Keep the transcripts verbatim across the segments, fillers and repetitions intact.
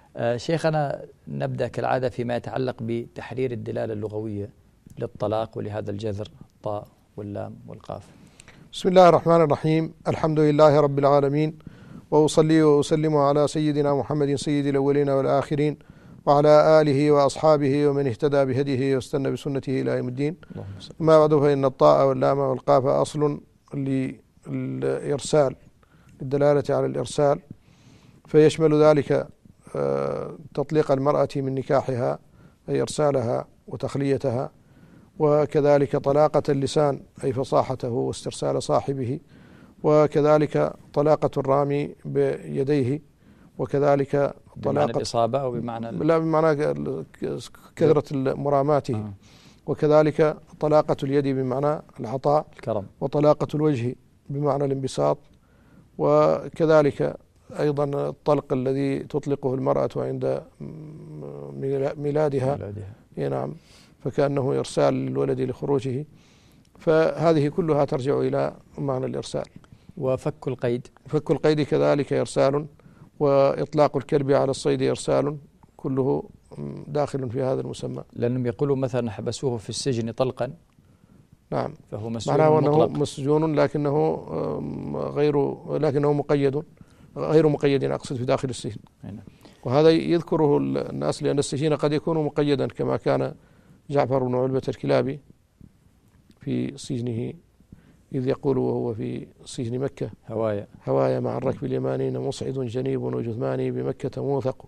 شيخنا، نبدأ كالعادة فيما يتعلق بتحرير الدلالة اللغوية للطلاق ولهذا الجذر الطاء واللام والقاف. بسم الله الرحمن الرحيم. الحمد لله رب العالمين، وأصلي وأسلم على سيدنا محمد سيد الأولين والآخرين، وعلى آله وأصحابه ومن اهتدى بهديه واستنى بسنته إلى يوم الدين. ما بعد، فإن الطاء واللام والقاف أصل للإرسال، للدلالة على الإرسال، فيشمل ذلك تطليق المرأة من نكاحها أي إرسالها وتخليتها، وكذلك طلاقة اللسان أي فصاحته واسترسال صاحبه، وكذلك طلاقة الرامي بيديه، وكذلك طلاقة بمعنى الإصابة أو بمعنى لا بمعنى كثرة مراماته آه. وكذلك طلاقة اليد بمعنى العطاء الكرم، وطلاقة الوجه بمعنى الانبساط، وكذلك أيضا الطلق الذي تطلقه المرأة عند ميلادها, ميلادها. نعم، فكأنه إرسال للولد لخروجه، فهذه كلها ترجع إلى معنى الإرسال. وفك القيد، فك القيد كذلك إرسال، وإطلاق الكلب على الصيد إرسال، كله داخل في هذا المسمى. لأنهم يقولوا مثلا حبسوه في السجن طلقا، نعم، فهو مسجون معناه أنه مطلق، مسجون لكنه غير لكنه مقيد غير مقيد أقصد في داخل السجن. هنا. وهذا يذكره الناس لأن السجين قد يكون مقيدا، كما كان جعفر بن علبة الكلابي في سجنه إذ يقول وهو في سجن مكة: هوايا هوايا مع الركب اليمانين مصعد جنيب وجثماني بمكة موثق.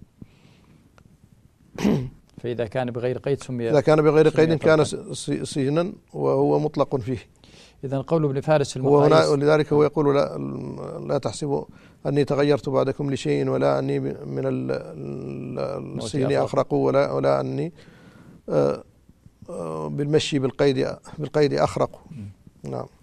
فإذا كان بغير قيد سمي، إذا كان بغير قيد كان سجنا وهو مطلق فيه. إذا قول ابن فارس المقاييس، ولذلك هو يقول: لا, لا تحسبوا أني تغيرت بعدكم لشيء، ولا أني من السجن أخرق، ولا, ولا أني بالمشي بالقيد بالقيد أخرق. نعم.